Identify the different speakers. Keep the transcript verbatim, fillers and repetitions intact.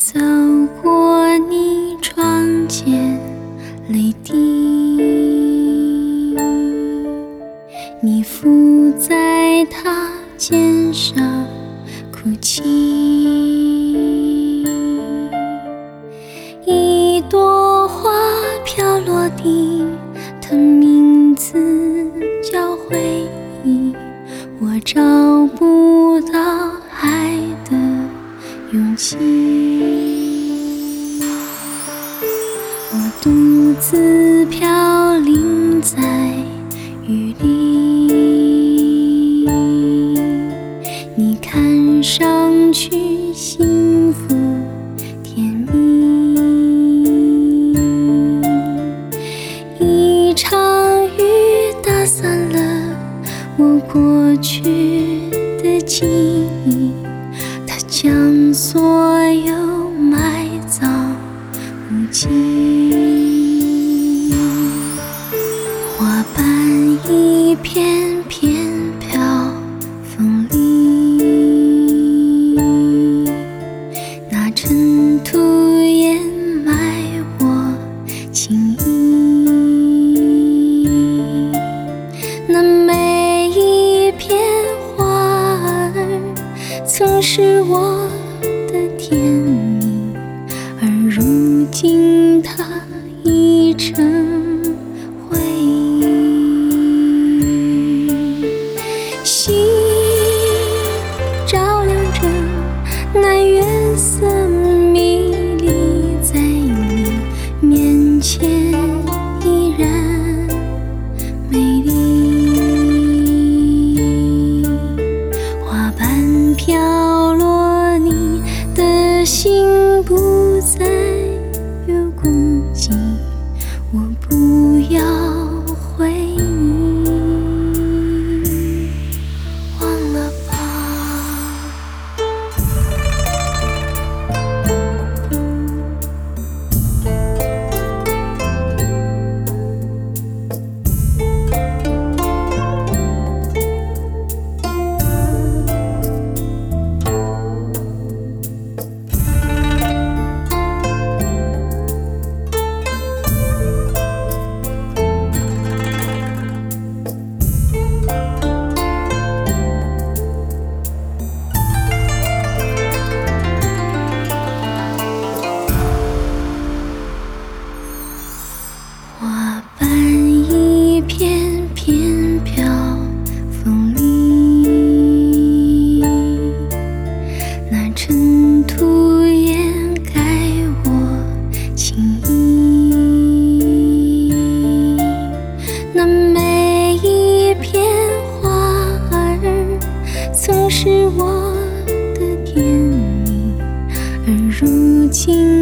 Speaker 1: 走过你窗前泪滴，你伏在他肩上哭泣，一朵花飘落地，它名字叫回忆，我找不到爱的勇气，我独自飘零在雨里，你看上去幸福甜蜜，一场雨打散了我过去的记忆，它将所有埋葬无迹，花瓣一片片飘风里，那尘土掩埋我情意，那每一片花儿曾是我的甜蜜，而如今它已成回忆。星照亮着那月色迷离，在你面前依然美丽，花瓣飘落，你的心不再有孤寂，我不要回忆，忘了吧。花瓣一片片飘风里，那尘土掩盖我情意，那每一片花儿曾是我的甜蜜，而如今